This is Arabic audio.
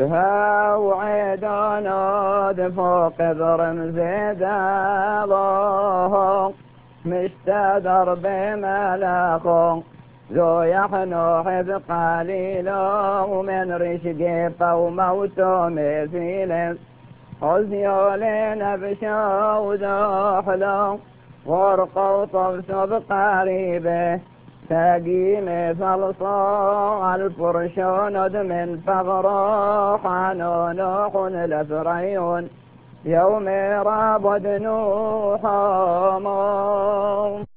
بها وعيدان فوق برمز دابه مستدر بملاخ ذو يحنوح بقليل ومن رشق وموت مثيل خزيولين بشو ذحلو غرق وطبس بقريبه تقيم فلصا الفرشون من فغرو حنونوح لفريون يوم رابد نوح